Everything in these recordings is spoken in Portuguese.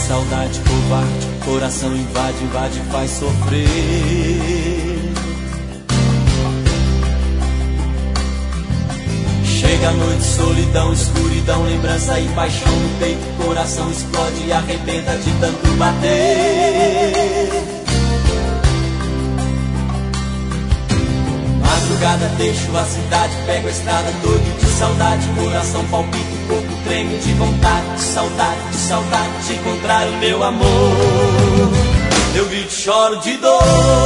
saudade covarde, coração invade, invade, faz sofrer. Chega a noite, solidão, escuridão, lembrança e paixão no peito, coração explode e arrebenta de tanto bater. Madrugada deixo a cidade, pego a estrada doido de saudade, coração palpita, o corpo treme de vontade, de saudade de encontrar o meu amor. Eu grito, choro de dor.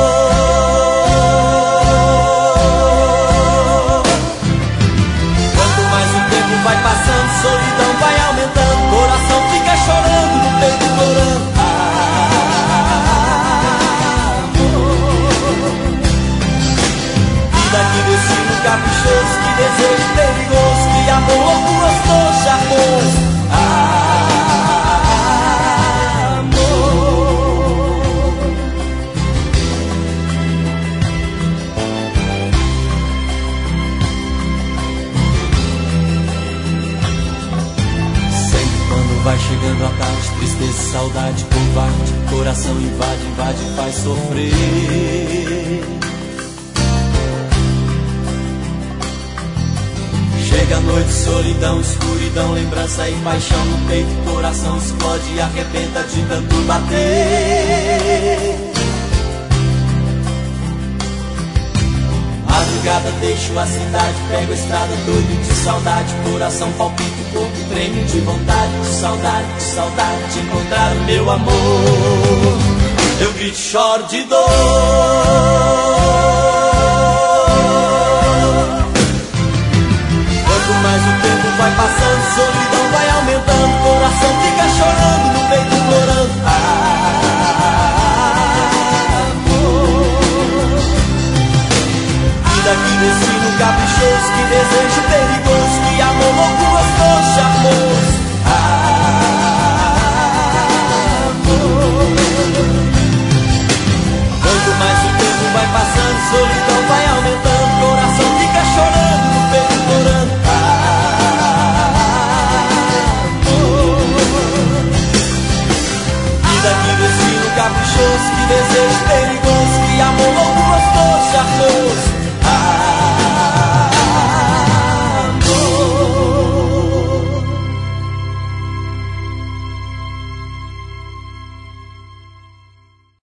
Vai passando, solidão vai aumentando, coração fica chorando, no peito chorando. Vida que destino caprichoso, que desejo perigoso, que amor louco gostoso já pôs. Vai chegando a tarde, tristeza, saudade, covarde, coração invade, invade, faz sofrer. Chega a noite, solidão, escuridão, lembrança e paixão no peito, coração explode e arrebenta de tanto bater. Madrugada deixo a cidade, pego a estrada doido de saudade, coração palpita, o corpo treme de vontade, de saudade de encontrar o meu amor. Eu grito, choro de dor. Quanto mais o tempo vai passando, solidão vai aumentando, coração fica chorando, no peito implorando. Vida que destino caprichoso, que desejo